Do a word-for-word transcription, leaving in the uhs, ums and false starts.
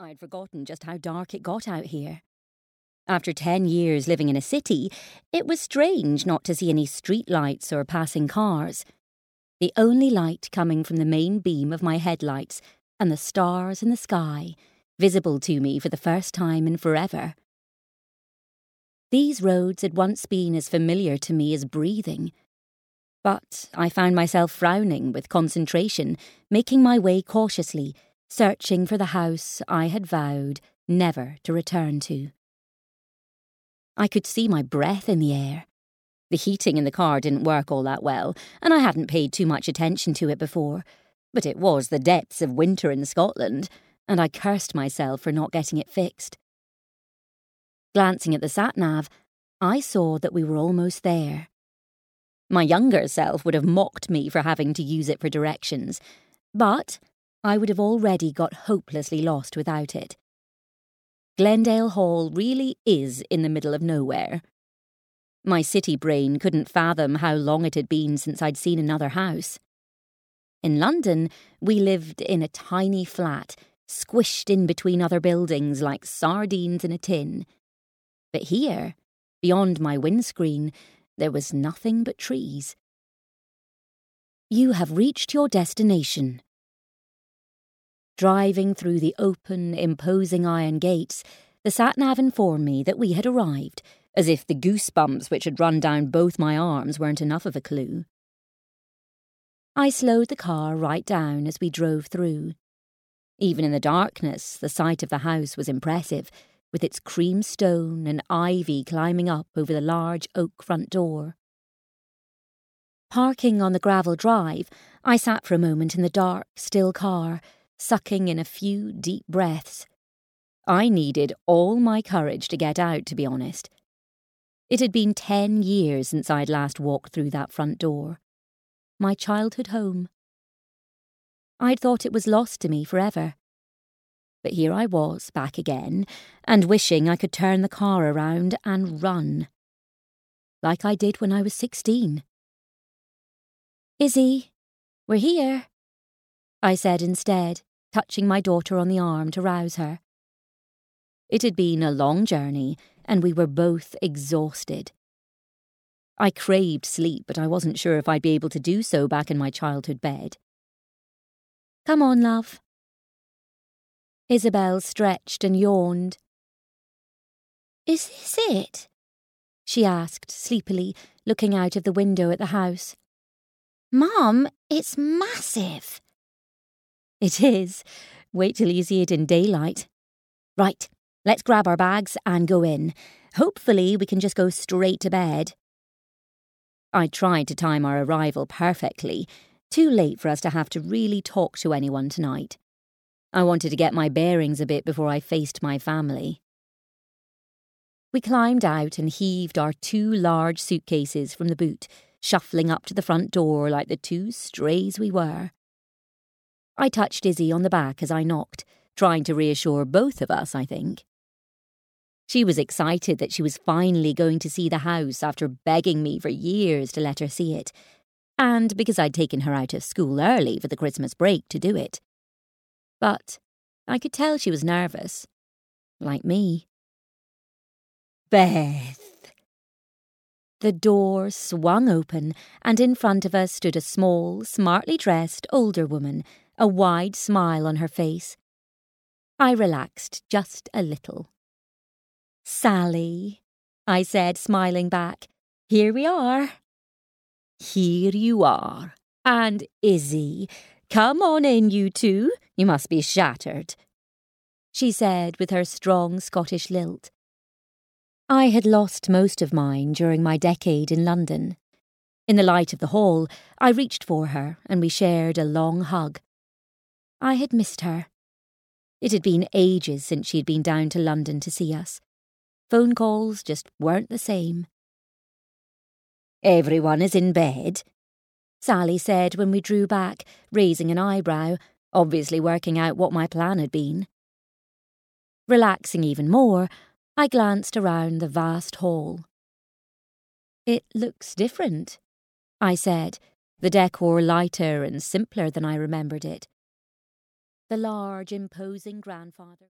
I'd forgotten just how dark it got out here. After ten years living in a city, it was strange not to see any street lights or passing cars. The only light coming from the main beam of my headlights and the stars in the sky, visible to me for the first time in forever. These roads had once been as familiar to me as breathing. But I found myself frowning with concentration, making my way cautiously, searching for the house I had vowed never to return to. I could see my breath in the air. The heating in the car didn't work all that well, and I hadn't paid too much attention to it before, but it was the depths of winter in Scotland, and I cursed myself for not getting it fixed. Glancing at the sat-nav, I saw that we were almost there. My younger self would have mocked me for having to use it for directions, but I would have already got hopelessly lost without it. Glendale Hall really is in the middle of nowhere. My city brain couldn't fathom how long it had been since I'd seen another house. In London, we lived in a tiny flat, squished in between other buildings like sardines in a tin. But here, beyond my windscreen, there was nothing but trees. You have reached your destination. Driving through the open, imposing iron gates, the sat-nav informed me that we had arrived, as if the goosebumps which had run down both my arms weren't enough of a clue. I slowed the car right down as we drove through. Even in the darkness, the sight of the house was impressive, with its cream stone and ivy climbing up over the large oak front door. Parking on the gravel drive, I sat for a moment in the dark, still car, sucking in a few deep breaths. I needed all my courage to get out, to be honest. It had been ten years since I'd last walked through that front door. My childhood home. I'd thought it was lost to me forever. But here I was, back again, and wishing I could turn the car around and run. Like I did when I was sixteen. Izzy, we're here, I said instead, touching my daughter on the arm to rouse her. It had been a long journey, and we were both exhausted. I craved sleep, but I wasn't sure if I'd be able to do so back in my childhood bed. Come on, love. Isabel stretched and yawned. Is this it? She asked sleepily, looking out of the window at the house. Mum, it's massive. It is. Wait till you see it in daylight. Right, let's grab our bags and go in. Hopefully we can just go straight to bed. I tried to time our arrival perfectly. Too late for us to have to really talk to anyone tonight. I wanted to get my bearings a bit before I faced my family. We climbed out and heaved our two large suitcases from the boot, shuffling up to the front door like the two strays we were. I touched Izzy on the back as I knocked, trying to reassure both of us, I think. She was excited that she was finally going to see the house after begging me for years to let her see it, and because I'd taken her out of school early for the Christmas break to do it. But I could tell she was nervous, like me. Beth! The door swung open, and in front of us stood a small, smartly dressed older woman, a wide smile on her face. I relaxed just a little. Sally, I said, smiling back. Here we are. Here you are. And Izzy, come on in, you two. You must be shattered, she said with her strong Scottish lilt. I had lost most of mine during my decade in London. In the light of the hall, I reached for her and we shared a long hug. I had missed her. It had been ages since she had been down to London to see us. Phone calls just weren't the same. Everyone is in bed, Sally said when we drew back, raising an eyebrow, obviously working out what my plan had been. Relaxing even more, I glanced around the vast hall. It looks different, I said, the decor lighter and simpler than I remembered it. The large, imposing grandfather...